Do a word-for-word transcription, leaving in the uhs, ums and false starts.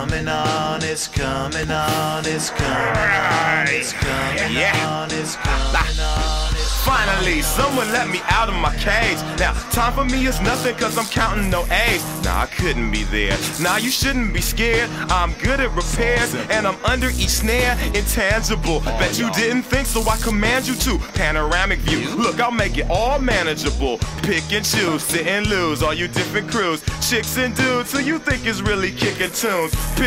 coming on, it's coming on, it's coming on, it's coming Yeah. on, it's coming on. Finally, someone let me out of my cage. Now, time for me is nothing cause I'm counting no A's. Nah, I couldn't be there. Nah, you shouldn't be scared. I'm good at repairs and I'm under each snare. Intangible. Bet you didn't think, so I command you to. Panoramic view. Look, I'll make it all manageable. Pick and choose, sit and lose. All you different crews, chicks and dudes who you think is really kicking tunes.